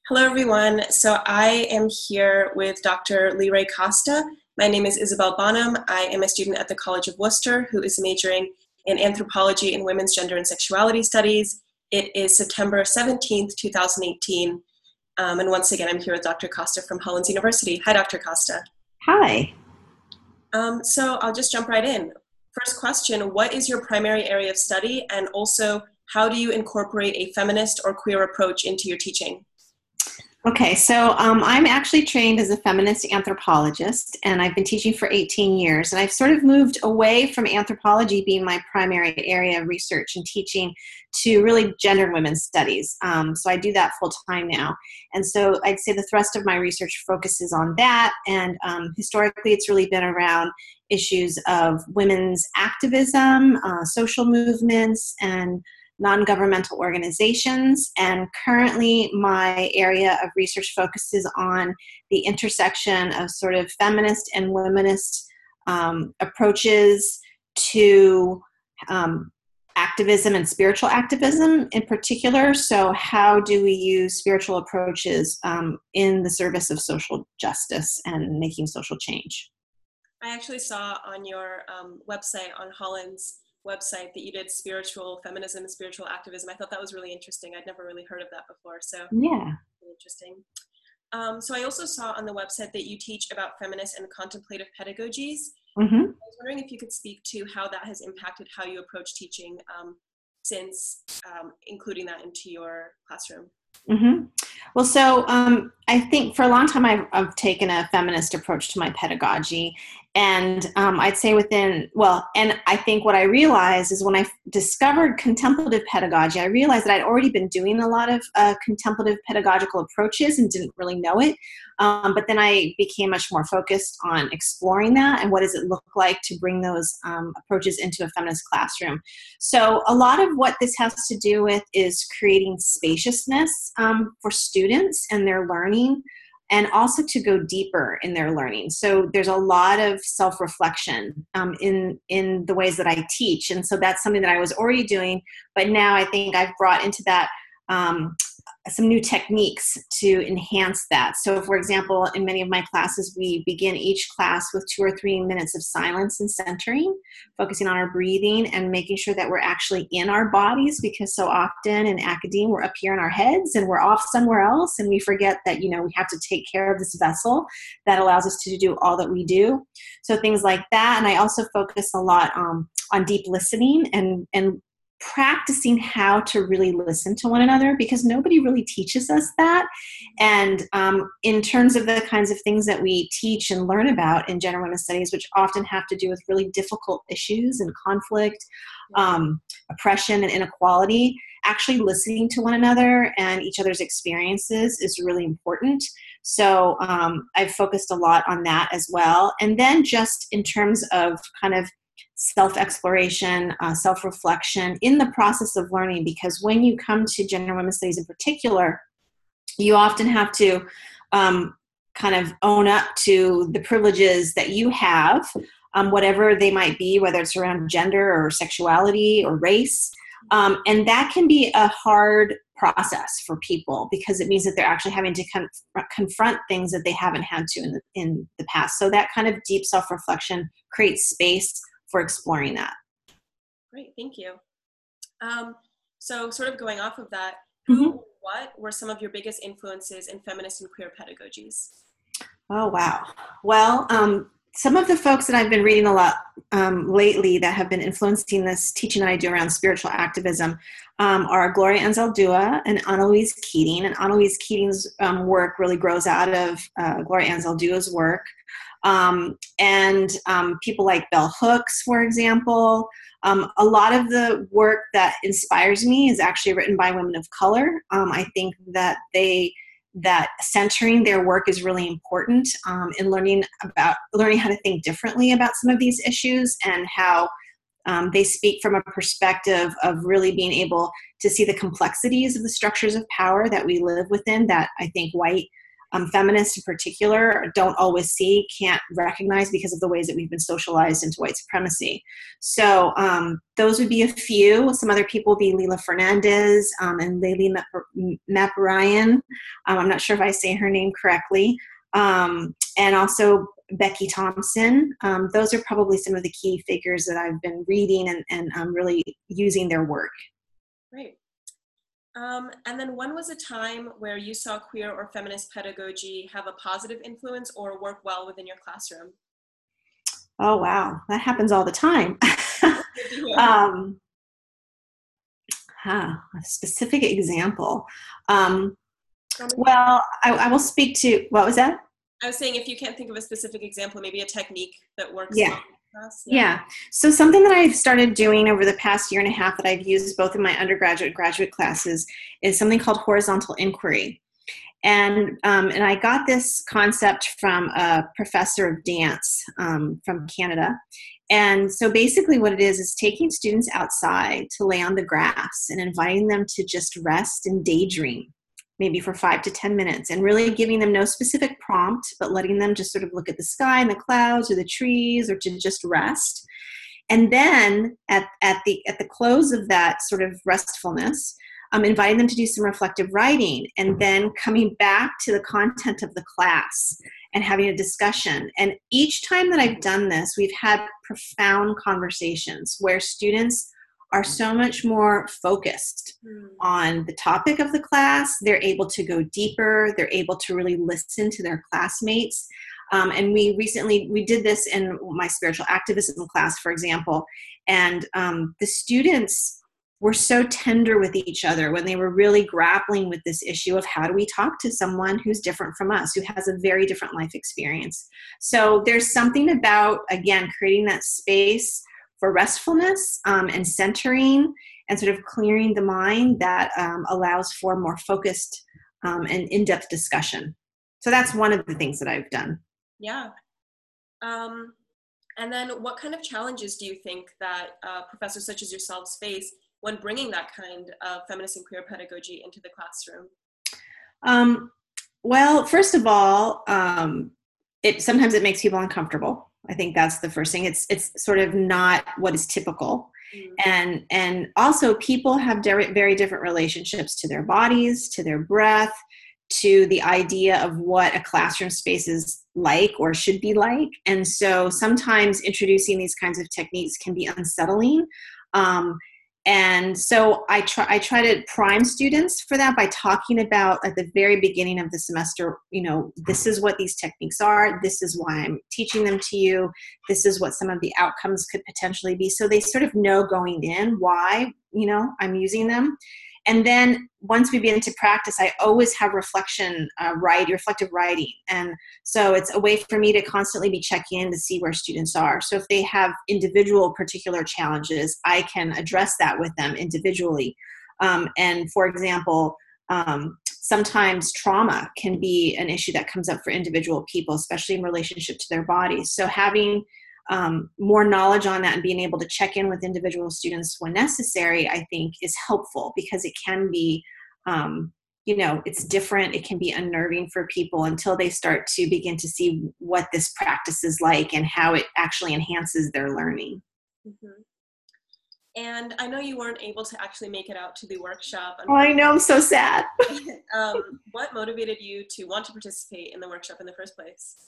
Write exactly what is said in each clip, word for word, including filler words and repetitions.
Hello, everyone. So I am here with Doctor Leray Costa. My name is Isabel Bonham. I am a student at the College of Worcester who is majoring in anthropology and women's gender and sexuality studies. It is September seventeenth, two thousand eighteen. Um, and once again, I'm here with Doctor Costa from Hollins University. Hi, Doctor Costa. Hi. Um, so I'll just jump right in. First question, what is your primary area of study? And also, how do you incorporate a feminist or queer approach into your teaching? Okay, so um, I'm actually trained as a feminist anthropologist, and I've been teaching for eighteen years. And I've sort of moved away from anthropology being my primary area of research and teaching to really gender and women's studies. Um, so I do that full time now. And so I'd say the thrust of my research focuses on that. And um, historically, it's really been around issues of women's activism, uh, social movements, and non-governmental organizations, and currently my area of research focuses on the intersection of sort of feminist and womanist um, approaches to um, activism and spiritual activism in particular. So how do we use spiritual approaches um, in the service of social justice and making social change? I actually saw on your um, website, on Hollins website, that you did spiritual feminism and spiritual activism. I thought that was really interesting. I'd never really heard of that before, so Yeah. really interesting. Um, so I also saw on the website that you teach about feminist and contemplative pedagogies. Mm-hmm. I was wondering if you could speak to how that has impacted how you approach teaching um, since um, including that into your classroom. Mm-hmm. Well, so um, I think for a long time I've, I've taken a feminist approach to my pedagogy. And um, I'd say within, well, and I think what I realized is when I discovered contemplative pedagogy, I realized that I'd already been doing a lot of uh, contemplative pedagogical approaches and didn't really know it. Um, but then I became much more focused on exploring that and what does it look like to bring those um, approaches into a feminist classroom. So a lot of what this has to do with is creating spaciousness um, for students and their learning, and also to go deeper in their learning. So there's a lot of self-reflection um, in, in the ways that I teach. And so that's something that I was already doing, but now I think I've brought into that um, some new techniques to enhance that. So for example, in many of my classes, we begin each class with two or three minutes of silence and centering, focusing on our breathing and making sure that we're actually in our bodies, because so often in academia, we're up here in our heads and we're off somewhere else. And we forget that, you know, we have to take care of this vessel that allows us to do all that we do. So things like that. And I also focus a lot um, on deep listening and, and practicing how to really listen to one another, because nobody really teaches us that. And um, in terms of the kinds of things that we teach and learn about in gender and women's studies, which often have to do with really difficult issues and conflict, um, oppression and inequality, actually listening to one another and each other's experiences is really important. So um, I've focused a lot on that as well. And then just in terms of kind of self-exploration, uh, self-reflection in the process of learning, because when you come to gender and women's studies in particular, you often have to um, kind of own up to the privileges that you have, um, whatever they might be, whether it's around gender or sexuality or race. Um, and that can be a hard process for people because it means that they're actually having to con- confront things that they haven't had to in the, in the past. So that kind of deep self-reflection creates space for exploring that. Great, thank you. Um, so sort of going off of that, who Mm-hmm. or what were some of your biggest influences in feminist and queer pedagogies? Oh, wow. Well, um, some of the folks that I've been reading a lot um, lately that have been influencing this teaching that I do around spiritual activism um, are Gloria Anzaldúa and Ana Louise Keating. And Ana Louise Keating's um, work really grows out of uh, Gloria Anzaldúa's work. Um, and um, people like Bell Hooks, for example. Um, a lot of the work that inspires me is actually written by women of color. Um, I think that they that centering their work is really important um, in learning about learning how to think differently about some of these issues, and how um, they speak from a perspective of really being able to see the complexities of the structures of power that we live within, that I think white um, feminists in particular don't always see, can't recognize because of the ways that we've been socialized into white supremacy. So um, those would be a few. Some other people would be Leila Fernandez um, and Layli Maparayan. Um, I'm not sure if I say her name correctly. Um, and also Becky Thompson. Um, those are probably some of the key figures that I've been reading and, and um, really using their work. Great. Um, and then when was a time where you saw queer or feminist pedagogy have a positive influence or work well within your classroom? Oh, wow. That happens all the time. um, huh, a specific example. Um, well, I, I will speak to, what was that? I was saying if you can't think of a specific example, maybe a technique that works yeah. well for us. Yeah. yeah. So something that I've started doing over the past year and a half that I've used both in my undergraduate and graduate classes is something called horizontal inquiry. And um, and I got this concept from a professor of dance um, from Canada. And so basically what it is is taking students outside to lay on the grass and inviting them to just rest and daydream, maybe for five to ten minutes, and really giving them no specific prompt, but letting them just sort of look at the sky and the clouds or the trees, or to just rest. And then at, at the at the close of that sort of restfulness, um, inviting them to do some reflective writing, and then coming back to the content of the class and having a discussion. And each time that I've done this, we've had profound conversations where students are so much more focused mm. on the topic of the class. They're able to go deeper. They're able to really listen to their classmates. Um, and we recently, we did this in my spiritual activism class, for example, and um, the students were so tender with each other when they were really grappling with this issue of how do we talk to someone who's different from us, who has a very different life experience. So there's something about, again, creating that space for restfulness um, and centering and sort of clearing the mind that um, allows for more focused um, and in-depth discussion. So that's one of the things that I've done. Yeah. Um, and then what kind of challenges do you think that uh, professors such as yourselves face when bringing that kind of feminist and queer pedagogy into the classroom? Um, well, first of all, um, it sometimes it makes people uncomfortable. I think that's the first thing. It's it's sort of not what is typical. Mm. And and also people have very, very different relationships to their bodies, to their breath, to the idea of what a classroom space is like or should be like. And so sometimes introducing these kinds of techniques can be unsettling. Um, And so I try, I try to prime students for that by talking about at the very beginning of the semester, you know, this is what these techniques are. This is why I'm teaching them to you. This is what some of the outcomes could potentially be. So they sort of know going in why, you know, I'm using them. And then once we begin to practice, I always have reflection, uh, write, reflective writing. And so it's a way for me to constantly be checking in to see where students are. So if they have individual particular challenges, I can address that with them individually. Um, and for example, um, sometimes trauma can be an issue that comes up for individual people, especially in relationship to their bodies. So having Um, more knowledge on that and being able to check in with individual students when necessary, I think is helpful, because it can be, um, you know, it's different. It can be unnerving for people until they start to begin to see what this practice is like and how it actually enhances their learning. Mm-hmm. And I know you weren't able to actually make it out to the workshop. Oh, I know, I'm so sad. um, what motivated you to want to participate in the workshop in the first place?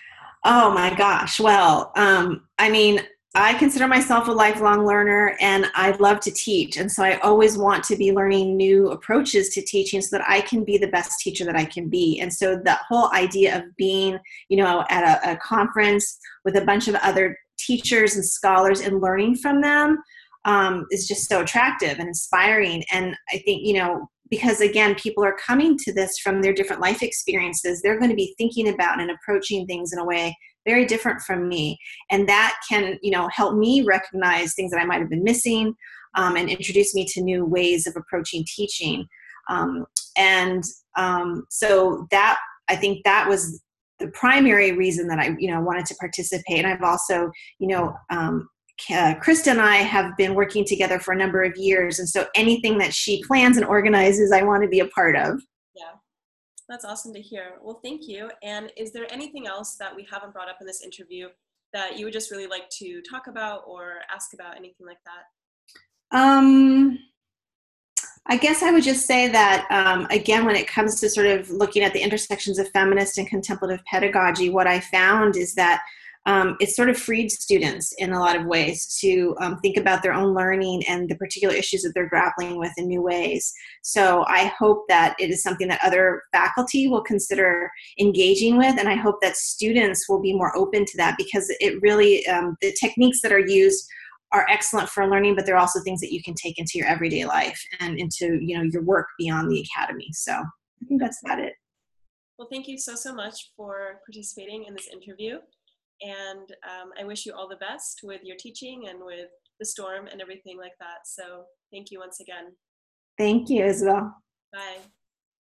Oh my gosh. Well, um, I mean, I consider myself a lifelong learner, and I love to teach. And so I always want to be learning new approaches to teaching so that I can be the best teacher that I can be. And so the whole idea of being, you know, at a, a conference with a bunch of other teachers and scholars and learning from them um, is just so attractive and inspiring. And I think, you know, because again, people are coming to this from their different life experiences. They're going to be thinking about and approaching things in a way very different from me. And that can, you know, help me recognize things that I might have been missing um, and introduce me to new ways of approaching teaching. Um, and um, so that, I think that was the primary reason that I, you know, wanted to participate. And I've also, you know, um, Uh, Krista and I have been working together for a number of years, and so anything that she plans and organizes, I want to be a part of. Yeah, That's awesome to hear. Well, thank you. And is there anything else that we haven't brought up in this interview that you would just really like to talk about or ask about, anything like that? Um, I guess I would just say that, um, again, when it comes to sort of looking at the intersections of feminist and contemplative pedagogy, what I found is that um, it sort of freed students in a lot of ways to um, think about their own learning and the particular issues that they're grappling with in new ways. So I hope that it is something that other faculty will consider engaging with, and I hope that students will be more open to that, because it really, um, the techniques that are used are excellent for learning, but they're also things that you can take into your everyday life and into, you know, your work beyond the academy. So I think that's about it. Well, thank you so, so much for participating in this interview. And um, I wish you all the best with your teaching and with the storm and everything like that. So thank you once again. Thank you, Isabel. Bye.